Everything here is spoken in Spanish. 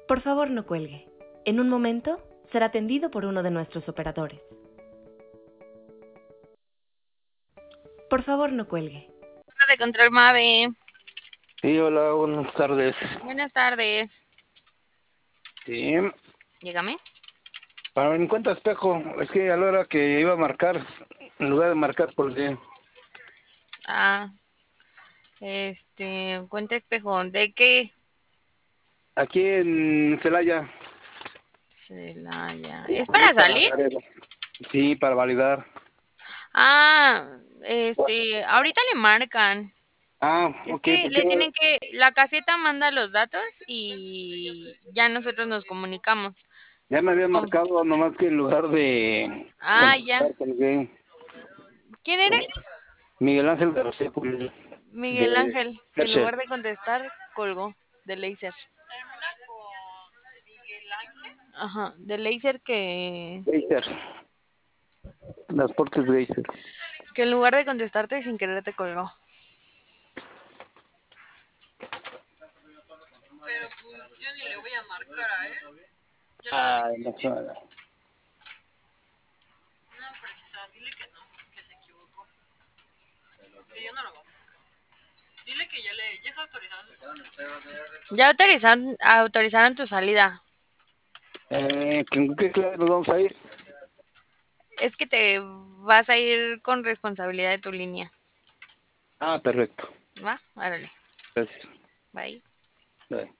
Por favor, no cuelgue. En un momento será atendido por uno de nuestros operadores. Por favor, no cuelgue. De Control Mave. Sí, hola, buenas tardes. Buenas tardes. Sí, Dígame. para mi cuenta espejo, es que a la hora que iba a marcar, en lugar de marcar por día, Ah, cuenta espejo. ¿De qué? aquí en Celaya. Celaya. ¿Es Sí, para salir? sí, para validar. Ah, ahorita le marcan. Ah, Es ok, que porque le tienen que, la caseta manda los datos y ya nosotros nos comunicamos. ya me habían Oh, marcado, nomás que en lugar de ah, ya. contestar, colgué. ¿Quién eres? Miguel Ángel de Rosé, Miguel de Ángel, que en Hershey. lugar de contestar, colgó de Laser. Ajá, de Laser Geyser, Transportes Geyser. que en lugar de contestarte sin querer te colgó. Pero pues yo ni le voy a marcar a él. Yo le Ah, dije no, que no, precisa, dile que no, que se equivocó. Que yo no lo voy a marcar. Dile que ya está autorizado. Ya autorizaron tu salida. ¿con qué clave nos vamos a ir? Es que te vas a ir con responsabilidad de tu línea. Ah, perfecto. ¿Va? Árale. Gracias. Bye. Bye.